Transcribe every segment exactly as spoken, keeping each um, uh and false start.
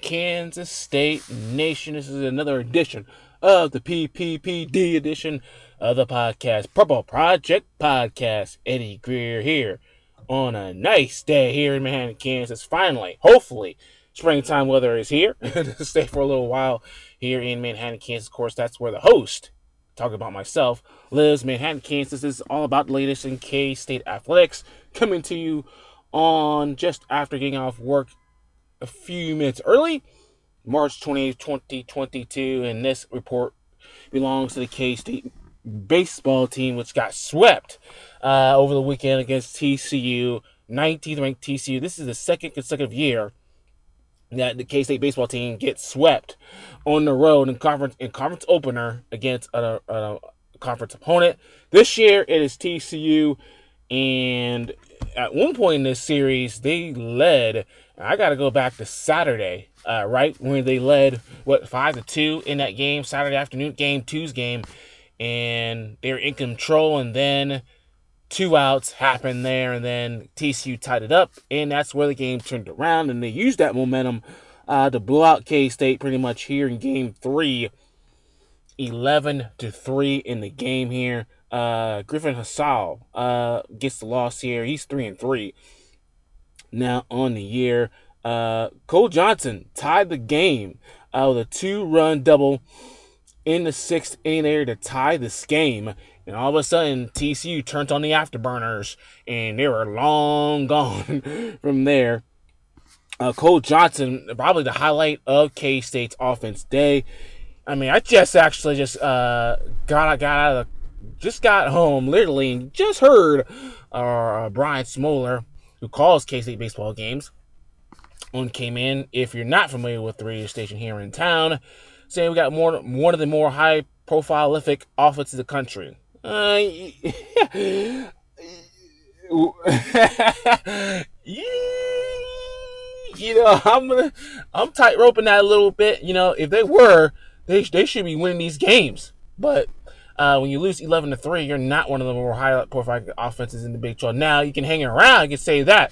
Kansas State Nation. This is another edition of the P P P D edition of the podcast, Purple Project Podcast. Eddie Greer here on a nice day here in Manhattan, Kansas. Finally, hopefully, springtime weather is here to stay for a little while here in Manhattan, Kansas. Of course, that's where the host, talking about myself, lives. Manhattan, Kansas. This is all about the latest in K-State athletics, coming to you on just after getting off work a few minutes early, March twentieth, twenty twenty-two, and this report belongs to the K-State baseball team, which got swept uh, over the weekend against T C U, nineteenth ranked T C U. This is the second consecutive year that the K-State baseball team gets swept on the road in conference in conference opener against a, a conference opponent. This year it is T C U, and at one point in this series they led. I got to go back to Saturday, uh, right when they led what five to two in that game, Saturday afternoon game, two's game, and they were in control, and then two outs happened there, and then T C U tied it up, and that's where the game turned around, and they used that momentum uh, to blow out K-State pretty much here in game three, eleven to three in the game here. Uh, Griffin Hassall uh, gets the loss here. He's three and three now on the year. Uh, Cole Johnson tied the game uh, with a two-run double in the sixth inning there to tie this game. And all of a sudden, T C U turned on the afterburners, and they were long gone from there. Uh, Cole Johnson, probably the highlight of K-State's offense day. I mean, I just actually just uh, got, got out of the, just got home, literally, and just heard uh, Brian Smoller, who calls K-State baseball games, on came in. If you're not familiar with the radio station here in town, saying we got more one of the more high-profile offenses in the country. Uh, you know, I'm gonna, I'm tight roping that a little bit. You know, if they were, they they should be winning these games. But uh, when you lose eleven to three, you're not one of the more high-profile offenses in the Big twelve. Now you can hang around, you can say that,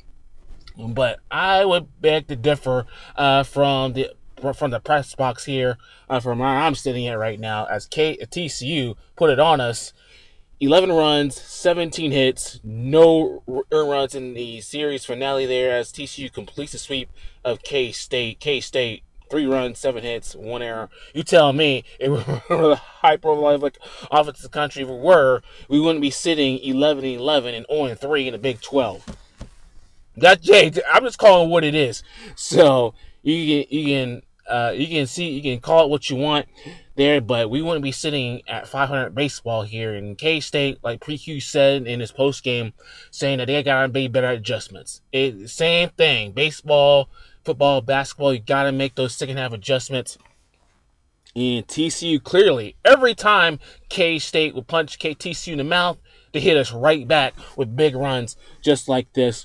but I would beg to differ uh, from the. from the press box here, uh, from where I'm sitting at right now, as K- T C U put it on us. eleven runs, seventeen hits, no earned runs in the series finale there, as T C U completes the sweep of K-State. K-State, three runs, seven hits, one error. You tell me, if we were the hyper-prolific offense of the country, if we were, we wouldn't be sitting eleven and eleven and oh and three in the Big twelve. That, Jay, I'm just calling what it is. So, you can, you can, Uh, you can see, you can call it what you want there, but we wouldn't be sitting at five hundred baseball here in K-State, like Pre-Q said in his post game, saying that they gotta be better adjustments. It, same thing, baseball, football, basketball, you gotta make those second half adjustments. And T C U clearly, every time K-State would punch K- T C U in the mouth, they hit us right back with big runs just like this.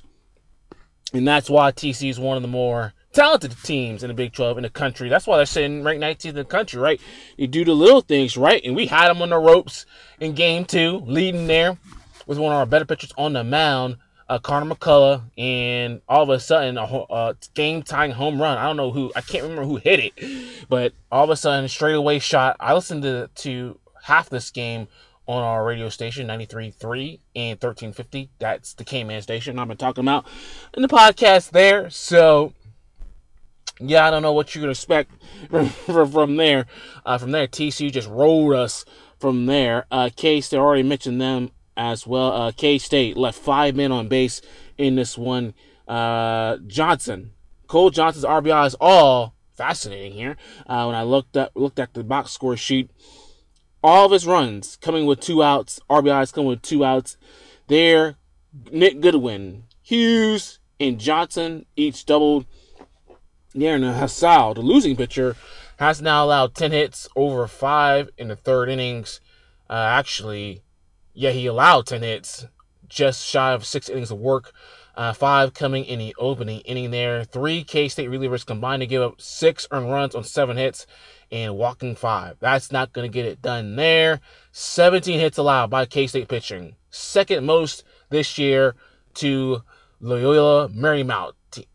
And that's why T C U is one of the more talented teams in the Big twelve in the country. That's why they're sitting ranked nineteenth in the country, right? You do the little things, right? And we had them on the ropes in game two, leading there with one of our better pitchers on the mound, uh, Connor McCullough, and all of a sudden, a, a game-tying home run. I don't know who, I can't remember who hit it, but all of a sudden, straightaway shot. I listened to, to half this game on our radio station, ninety-three point three and thirteen fifty. That's the K-Man station I've been talking about in the podcast there. So, yeah, I don't know what you can expect from, from there. Uh, from there, T C U just rolled us from there. Uh, K-State, already mentioned them as well. Uh, K-State left five men on base in this one. Uh, Johnson, Cole Johnson's R B Is, all fascinating here. Uh, when I looked at, looked at the box score sheet, all of his runs coming with two outs, R B Is coming with two outs. There, Nick Goodwin, Hughes, and Johnson each doubled. There, and Hassall, the losing pitcher, has now allowed ten hits over five in the third innings. Uh, actually, yeah, he allowed ten hits, just shy of six innings of work. Uh, five coming in the opening inning there. Three K-State relievers combined to give up six earned runs on seven hits and walking five. That's not going to get it done there. seventeen hits allowed by K-State pitching. Second most this year to Loyola Marymount.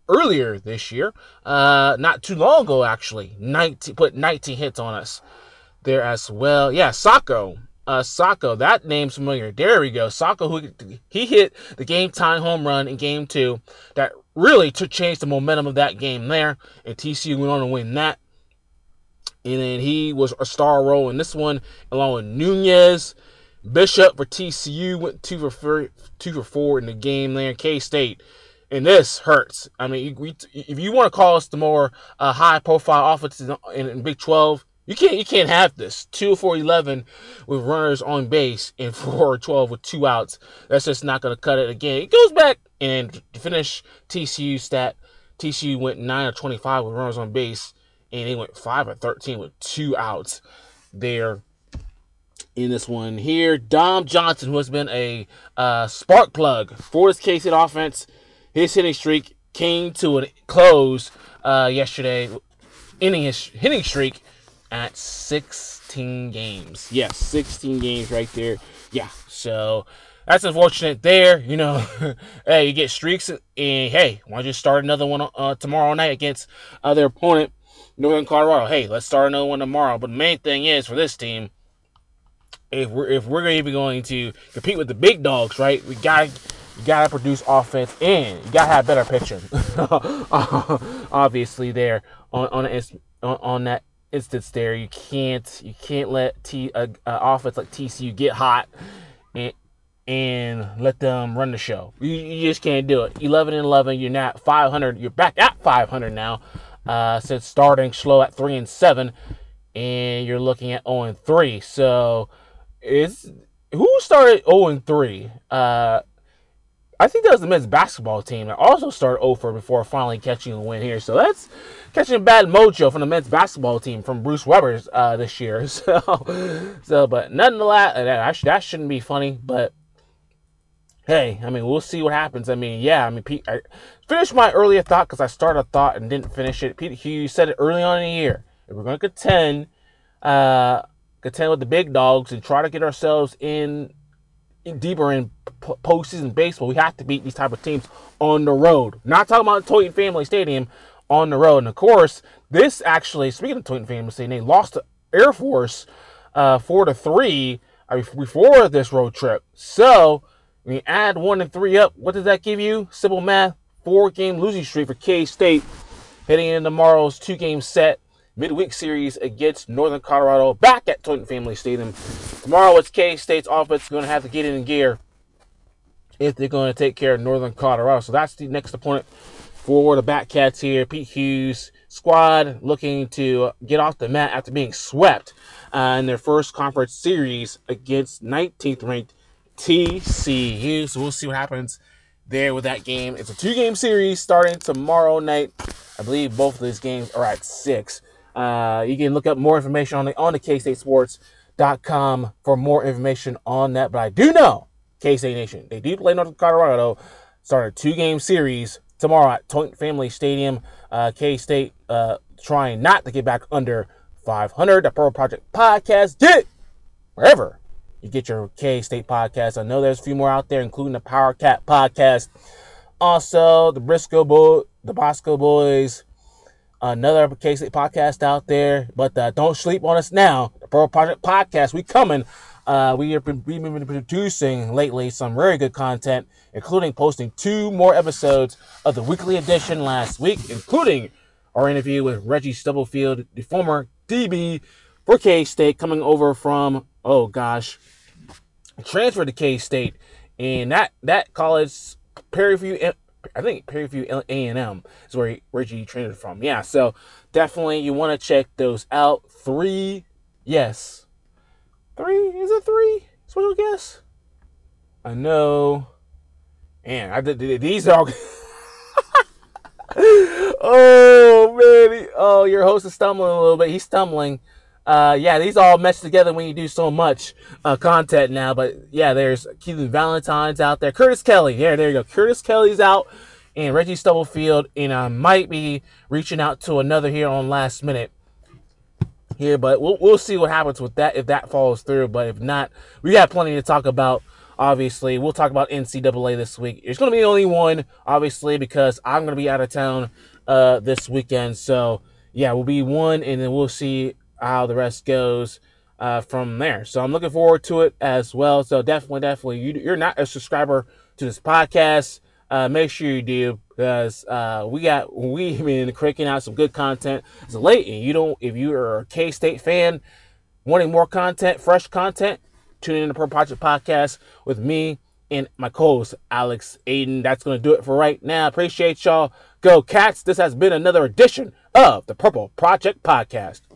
earlier this year, uh, not too long ago actually. nineteen put nineteen hits on us there as well. Yeah, Sacco. Uh, Sacco, that name's familiar. There we go. Sacco, who he hit the game time home run in game two that really took changed the momentum of that game there, and T C U went on to win that. And then he was a star role in this one, along with Nunez. Bishop for T C U went two for four, two for four in the game there. K-State, and this hurts. I mean, we, if you want to call us the more uh, high-profile offenses in, in Big twelve, you can't you can't have this. Two for eleven with runners on base and four or twelve with two outs. That's just not going to cut it again. It goes back and to finish T C U stat. T C U went nine or twenty-five with runners on base, and they went five or thirteen with two outs there. In this one here, Dom Johnson, who has been a uh, spark plug for his K-State offense, his hitting streak came to a close uh, yesterday, ending his hitting streak at sixteen games. Yes, sixteen games right there. Yeah, so that's unfortunate there. You know, hey, you get streaks, and hey, why don't you start another one uh, tomorrow night against uh, their opponent, Northern Colorado? Hey, let's start another one tomorrow. But the main thing is for this team, if we're if we're even going to compete with the big dogs, right? We got you got to produce offense, and you got to have better pitching. Obviously, there on on, a, on on that instance, there you can't you can't let T uh, uh, offense like T C U get hot and and let them run the show. You, you just can't do it. eleven and eleven, you're not five hundred. You're back at five hundred now. Uh, since starting slow at three and seven, and you're looking at zero and three. So. Is who started zero and three? Uh, I think that was the men's basketball team that also started zero for before finally catching a win here. So that's catching a bad mojo from the men's basketball team from Bruce Weber's uh, this year. So, so but nonetheless, that, that shouldn't be funny. But hey, I mean, we'll see what happens. I mean, yeah, I mean, Pete, I finished my earlier thought because I started a thought and didn't finish it. Pete Hughes said it early on in the year. If we're going to contend, uh. contend with the big dogs and try to get ourselves in, in deeper in p- postseason baseball, we have to beat these type of teams on the road. Not talking about Toyota Family Stadium, on the road. And of course, this actually, speaking of Toyota Family Stadium, they lost to Air Force uh, four to three before this road trip. So when you add one and three up, what does that give you? Simple math: four game losing streak for K-State heading into tomorrow's two game set. Midweek series against Northern Colorado back at Toyota Family Stadium. Tomorrow, it's K-State's offense going to have to get in gear if they're going to take care of Northern Colorado. So that's the next opponent for the Batcats here. Pete Hughes squad looking to get off the mat after being swept uh, in their first conference series against nineteenth ranked T C U. So we'll see what happens there with that game. It's a two-game series starting tomorrow night. I believe both of these games are at six. Uh, you can look up more information on the on the K State Sports dot com for more information on that. But I do know, K-State Nation, they do play North Colorado. Start a two-game series tomorrow at Toyota Family Stadium. Uh, K-State uh, trying not to get back under five hundred. The Pearl Project Podcast. Get it wherever you get your K-State podcast. I know there's a few more out there, including the Power Cat Podcast. Also, the Briscoe Boy, the Bosco Boys. Another K-State podcast out there, but uh, don't sleep on us now. The Pearl Project Podcast, we coming. Uh, we have been, we've been producing lately some very good content, including posting two more episodes of the weekly edition last week, including our interview with Reggie Stubblefield, the former D B for K-State, coming over from, oh gosh, transferred to K-State, and that, that college, Perry View, I think Perry View A and M is where he, Reggie trained from. Yeah, so definitely you want to check those out. Three, yes. Three? Is it three? Special guess? I know. Man, I did these are all. Oh, man. Oh, your host is stumbling a little bit. He's stumbling. Uh, yeah, these all mesh together when you do so much uh, content now. But yeah, there's Keelan Valentine's out there. Curtis Kelly. Yeah, there you go. Curtis Kelly's out. And Reggie Stubblefield. And I might be reaching out to another here on last minute here. But we'll, we'll see what happens with that if that falls through. But if not, we got plenty to talk about Obviously, we'll talk about N C double A this week. It's going to be only one, obviously, because I'm going to be out of town uh, this weekend. So, yeah, we'll be one, and then we'll see how the rest goes uh, from there. So I'm looking forward to it as well. So definitely, definitely, you, you're not a subscriber to this podcast, uh, make sure you do, because uh, we got we've been cranking out some good content as of late. And you don't, if you are a K-State fan, wanting more content, fresh content, tune in to Purple Project Podcast with me and my co-host Alex Aiden. That's going to do it for right now. Appreciate y'all. Go Cats. This has been another edition of the Purple Project Podcast.